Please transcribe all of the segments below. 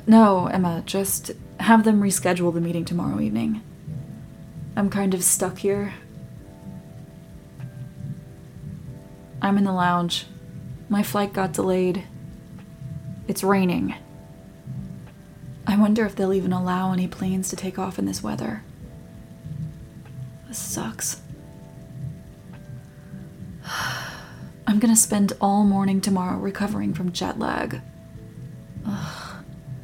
No, Emma, just have them reschedule the meeting tomorrow evening. I'm kind of stuck here. I'm in the lounge. My flight got delayed. It's raining. I wonder if they'll even allow any planes to take off in this weather. This sucks. I'm gonna spend all morning tomorrow recovering from jet lag. Ugh.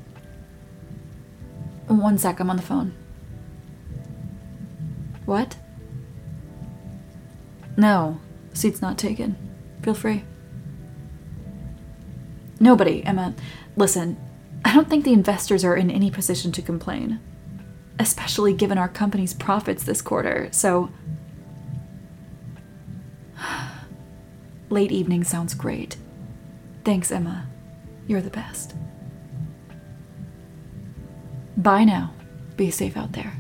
1 sec, I'm on the phone. What? No, seat's not taken. Feel free. Nobody, Emma. Listen, I don't think the investors are in any position to complain. Especially given our company's profits this quarter, so... Late evening sounds great. Thanks, Emma. You're the best. Bye now. Be safe out there.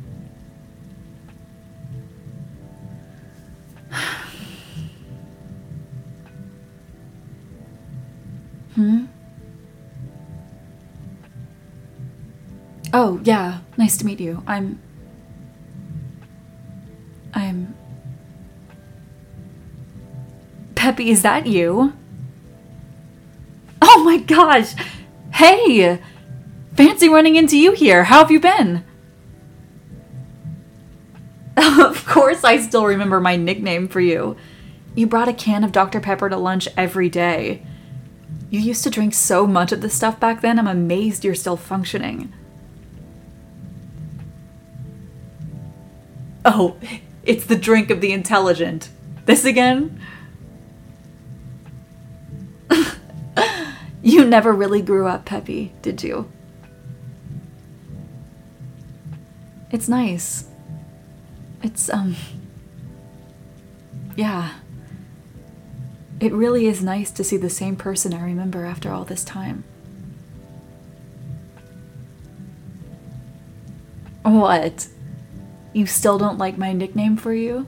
Oh, yeah. Nice to meet you. I'm... Peppy, is that you? Oh my gosh! Hey! Fancy running into you here. How have you been? Of course I still remember my nickname for you. You brought a can of Dr. Pepper to lunch every day. You used to drink so much of this stuff back then, I'm amazed you're still functioning. Oh, it's the drink of the intelligent. This again? You never really grew up, Peppy, did you? It's nice. It's, yeah. It really is nice to see the same person I remember after all this time. What? You still don't like my nickname for you?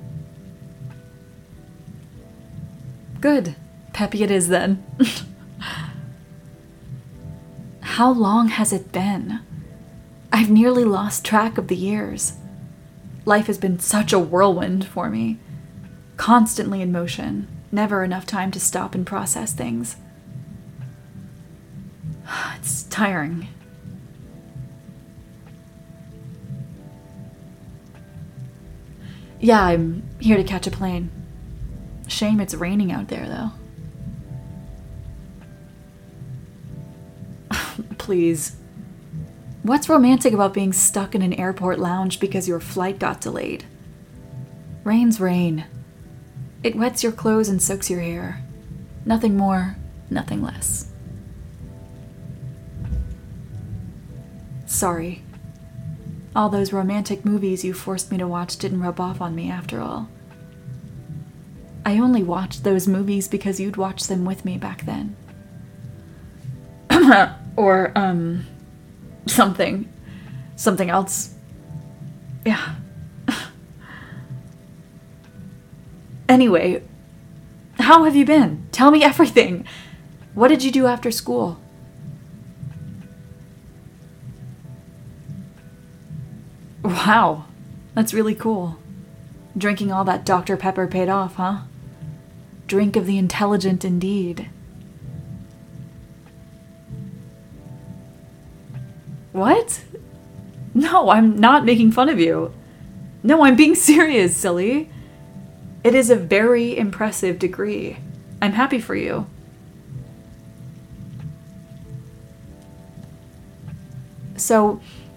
Good. Peppy it is then. How long has it been? I've nearly lost track of the years. Life has been such a whirlwind for me. Constantly in motion. Never enough time to stop and process things. It's tiring. Yeah, I'm here to catch a plane. Shame it's raining out there, though. Please. What's romantic about being stuck in an airport lounge because your flight got delayed? Rain's rain. It wets your clothes and soaks your hair. Nothing more, nothing less. Sorry. All those romantic movies you forced me to watch didn't rub off on me after all. I only watched those movies because you'd watch them with me back then. Or, something else. Yeah. Anyway, how have you been? Tell me everything. What did you do after school? Wow, that's really cool. Drinking all that Dr. Pepper paid off, huh? Drink of the intelligent indeed. What? No, I'm not making fun of you. No, I'm being serious, silly. It is a very impressive degree. I'm happy for you. So,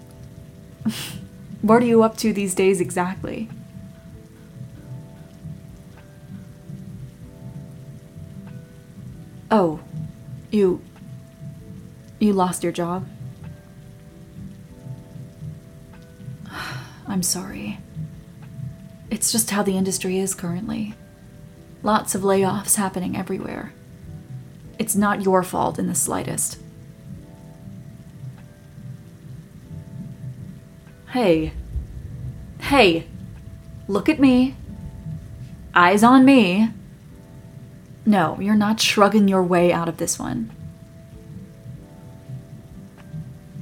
what are you up to these days exactly? Oh, you lost your job? I'm sorry. It's just how the industry is currently. Lots of layoffs happening everywhere. It's not your fault in the slightest. Hey. Hey. Look at me. Eyes on me. No, you're not shrugging your way out of this one.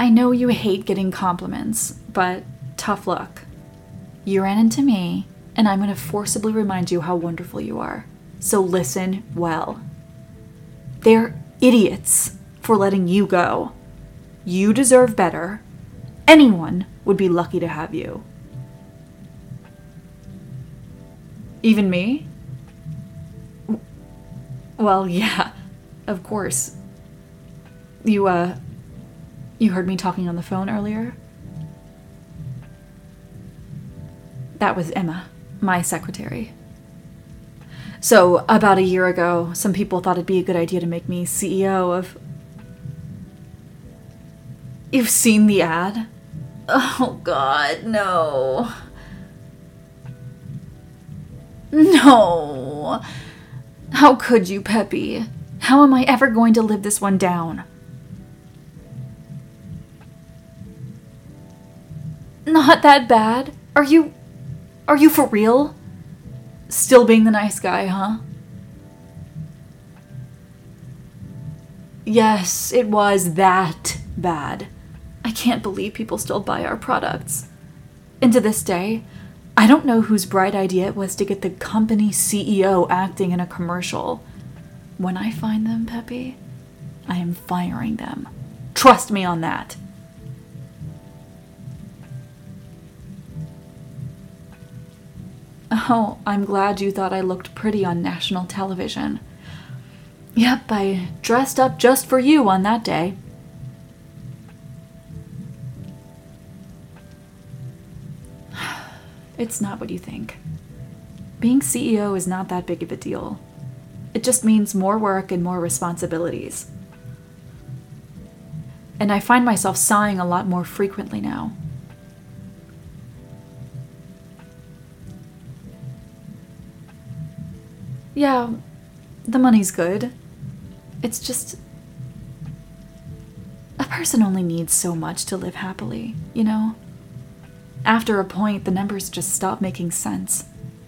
I know you hate getting compliments, but tough luck. You ran into me, and I'm going to forcibly remind you how wonderful you are. So listen well. They're idiots for letting you go. You deserve better. Anyone would be lucky to have you. Even me? Well, yeah, of course. You heard me talking on the phone earlier? That was Emma, my secretary. So, about a year ago, some people thought it'd be a good idea to make me CEO of... You've seen the ad? Oh, God, no. No. How could you, Peppy? How am I ever going to live this one down? Not that bad. Are you for real? Still being the nice guy, huh? Yes, it was that bad. I can't believe people still buy our products. And to this day, I don't know whose bright idea it was to get the company CEO acting in a commercial. When I find them, Peppy, I am firing them. Trust me on that. Oh, I'm glad you thought I looked pretty on national television. Yep, I dressed up just for you on that day. It's not what you think. Being CEO is not that big of a deal. It just means more work and more responsibilities. And I find myself sighing a lot more frequently now. Yeah, the money's good. It's just... a person only needs so much to live happily, you know? After a point, the numbers just stop making sense.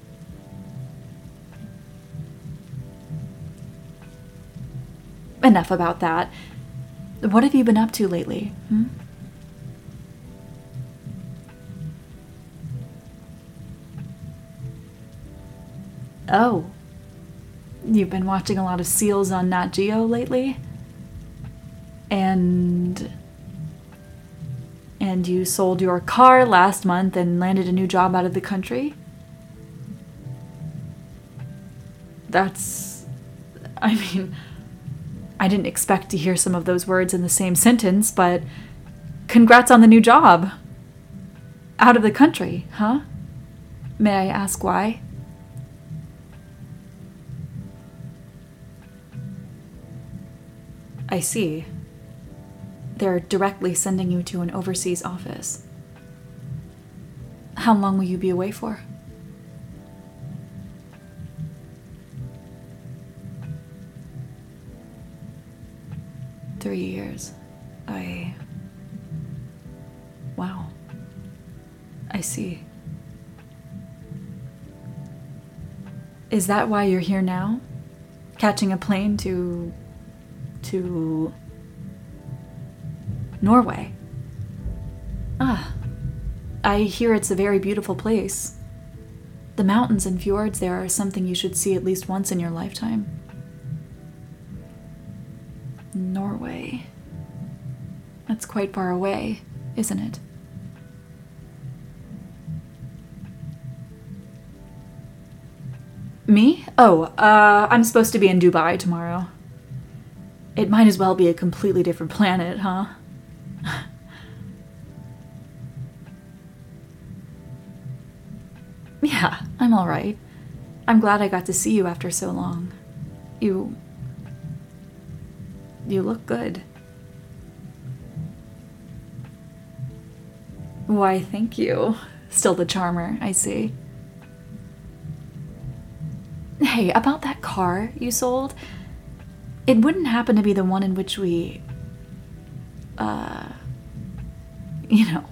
Enough about that. What have you been up to lately? Oh. You've been watching a lot of seals on Nat Geo lately? And you sold your car last month and landed a new job out of the country? I didn't expect to hear some of those words in the same sentence, but congrats on the new job. Out of the country, huh? May I ask why? I see. They're directly sending you to an overseas office. How long will you be away for? Three years. Wow. I see. Is that why you're here now? Catching a plane to Norway. Ah, I hear it's a very beautiful place. The mountains and fjords there are something you should see at least once in your lifetime. Norway. That's quite far away, isn't it? Me? Oh, I'm supposed to be in Dubai tomorrow. It might as well be a completely different planet, huh? Yeah, I'm alright. I'm glad I got to see you after so long. You look good. Why, thank you. Still the charmer, I see. Hey, about that car you sold, it wouldn't happen to be the one in which we, you know.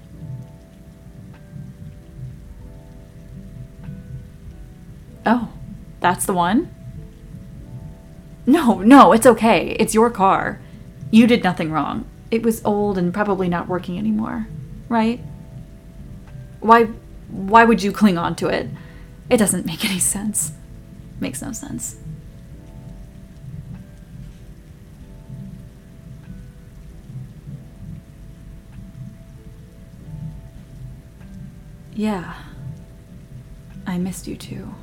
Oh, that's the one? No, it's okay. It's your car. You did nothing wrong. It was old and probably not working anymore, right? Why would you cling on to it? It doesn't make any sense. Makes no sense. Yeah. I missed you too.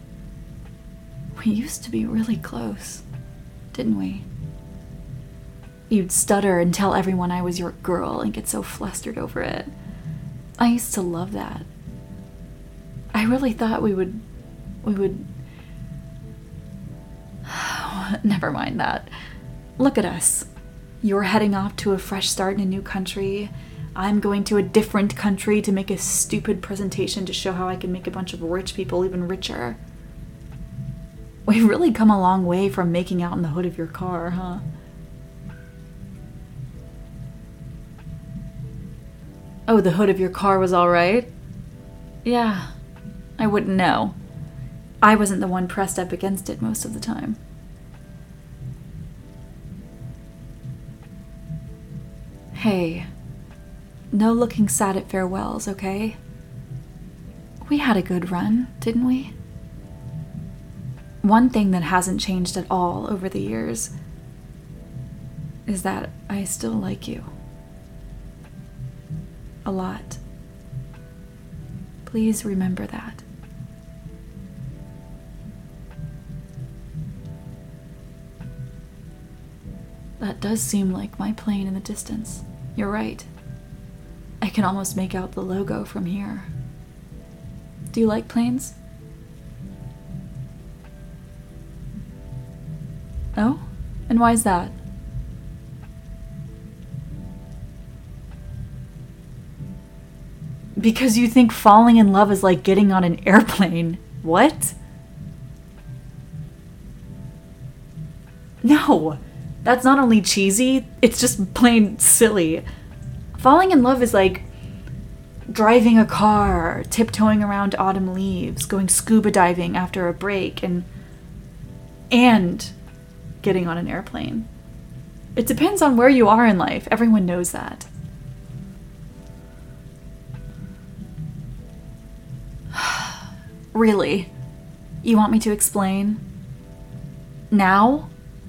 We used to be really close, didn't we? You'd stutter and tell everyone I was your girl and get so flustered over it. I used to love that. I really thought we would... Never mind that. Look at us. You're heading off to a fresh start in a new country. I'm going to a different country to make a stupid presentation to show how I can make a bunch of rich people even richer. We've really come a long way from making out in the hood of your car, huh? Oh, the hood of your car was all right? Yeah, I wouldn't know. I wasn't the one pressed up against it most of the time. Hey, no looking sad at farewells, okay? We had a good run, didn't we? One thing that hasn't changed at all over the years is that I still like you. A lot. Please remember that. That does seem like my plane in the distance. You're right. I can almost make out the logo from here. Do you like planes? Oh? And why is that? Because you think falling in love is like getting on an airplane. What? No, that's not only cheesy, it's just plain silly. Falling in love is like driving a car, tiptoeing around autumn leaves, going scuba diving after a break, and getting on an airplane. It depends on where you are in life. Everyone knows that. Really? You want me to explain? Now?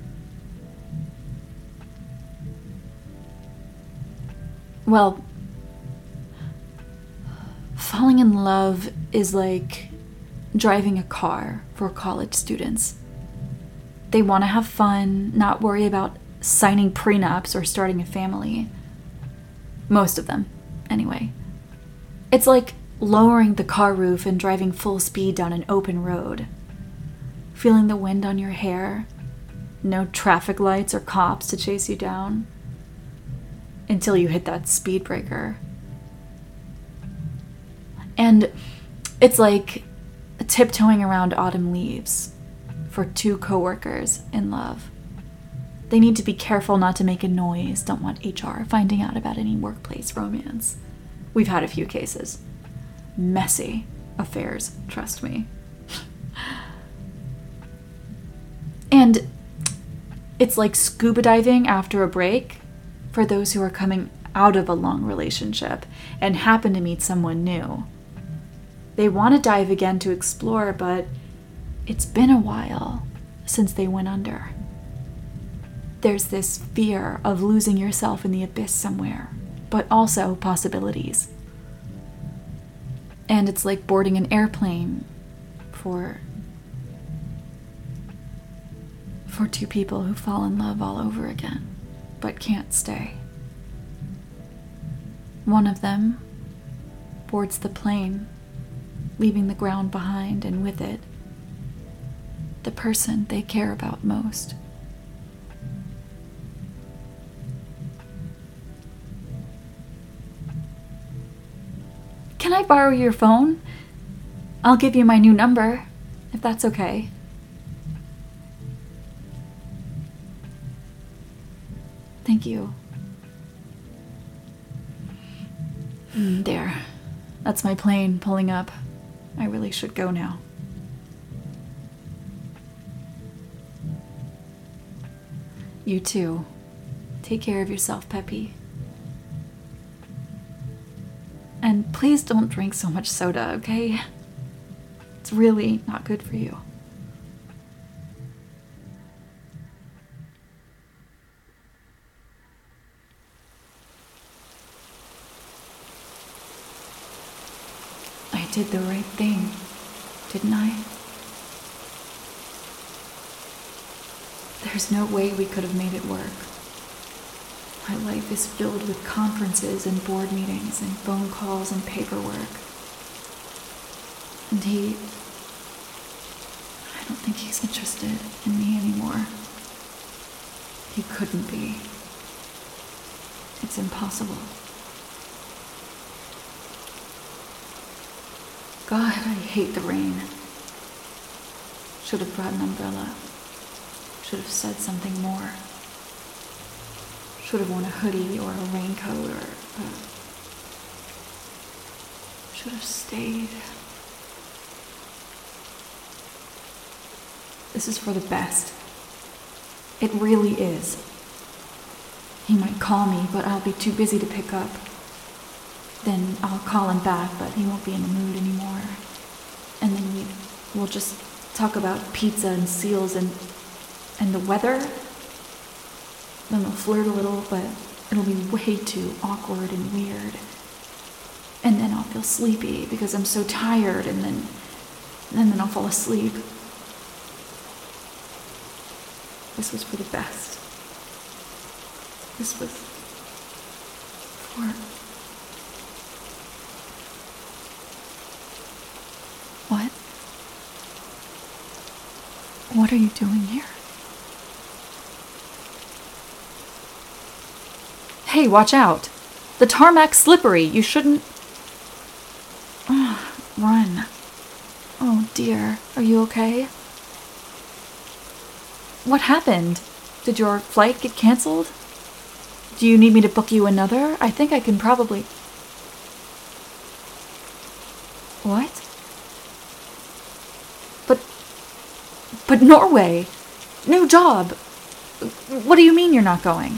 Well, falling in love is like driving a car for college students. They want to have fun, not worry about signing prenups or starting a family. Most of them, anyway. It's like lowering the car roof and driving full speed down an open road. Feeling the wind on your hair. No traffic lights or cops to chase you down. Until you hit that speed breaker. And it's like tiptoeing around autumn leaves for two coworkers in love. They need to be careful not to make a noise, don't want HR finding out about any workplace romance. We've had a few cases. Messy affairs, trust me. And it's like scuba diving after a break for those who are coming out of a long relationship and happen to meet someone new. They want to dive again to explore, but it's been a while since they went under. There's this fear of losing yourself in the abyss somewhere, but also possibilities. And it's like boarding an airplane for two people who fall in love all over again, but can't stay. One of them boards the plane, leaving the ground behind, and with it, the person they care about most. Can I borrow your phone? I'll give you my new number, if that's okay. Thank you. There. That's my plane pulling up. I really should go now. You too. Take Take care of yourself, Peppy. And please don't drink so much soda, okay? It's really not good for you. I did the right thing, didn't I? There's no way we could have made it work. My life is filled with conferences and board meetings and phone calls and paperwork. And I don't think he's interested in me anymore. He couldn't be. It's impossible. God, I hate the rain. Should have brought an umbrella. Should have said something more. Should have worn a hoodie or a raincoat or should have stayed. This is for the best. It really is. He might call me, but I'll be too busy to pick up. Then I'll call him back, but he won't be in the mood anymore. And then we'll just talk about pizza and seals and the weather. Then we'll flirt a little, but it'll be way too awkward and weird. And then I'll feel sleepy because I'm so tired, and then I'll fall asleep. This was for the best. This was for... What? What are you doing here? Hey, watch out! The tarmac's slippery. You shouldn't... Run. Oh dear. Are you okay? What happened? Did your flight get canceled? Do you need me to book you another? I think I can probably... What? But Norway! New job! What do you mean you're not going?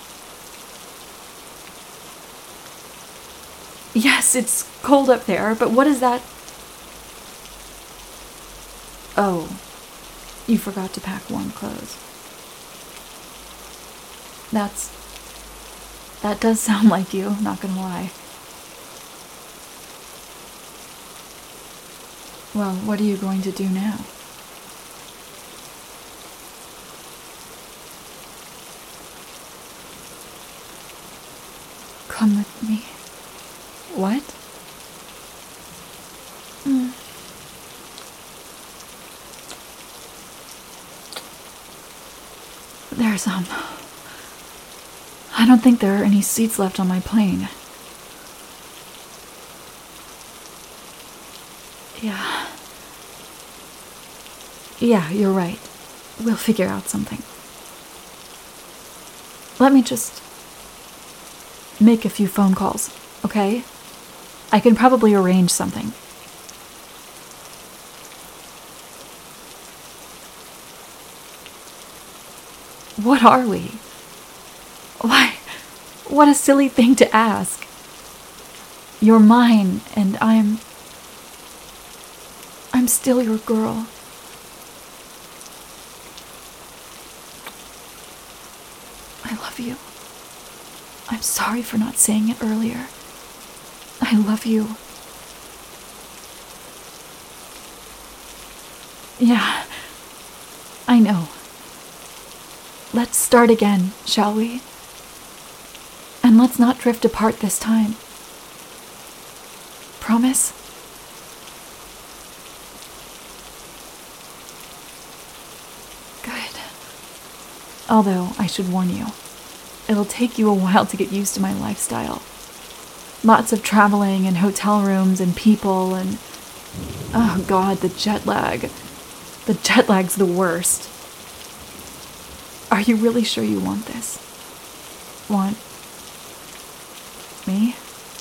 Yes, it's cold up there, but what is that? Oh, you forgot to pack warm clothes. That does sound like you, not gonna lie. Well, what are you going to do now? Come with me. What? There's, I don't think there are any seats left on my plane. Yeah, you're right. We'll figure out something. Let me just make a few phone calls, okay? I can probably arrange something. What are we? Why? What a silly thing to ask. You're mine, and I'm still your girl. I love you. I'm sorry for not saying it earlier. I love you. Yeah, I know. Let's start again, shall we? And let's not drift apart this time. Promise? Good. Although, I should warn you, it'll take you a while to get used to my lifestyle. Lots of traveling and hotel rooms and people and... Oh God, the jet lag. The jet lag's the worst. Are you really sure you want this? Want me?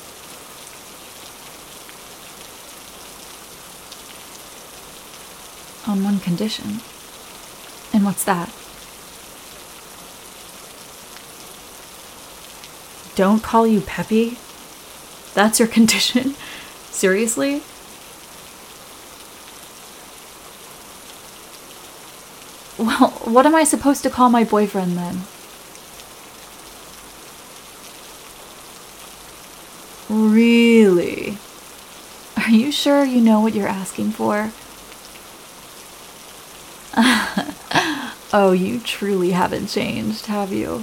On one condition. And what's that? don't call you Peppy? That's your condition? Seriously? Well, what am I supposed to call my boyfriend then? Really? Are you sure you know what you're asking for? Oh, you truly haven't changed, have you?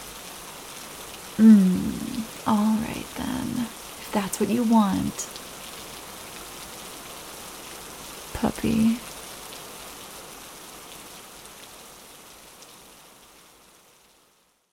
All right then. If that's what you want. Puppy.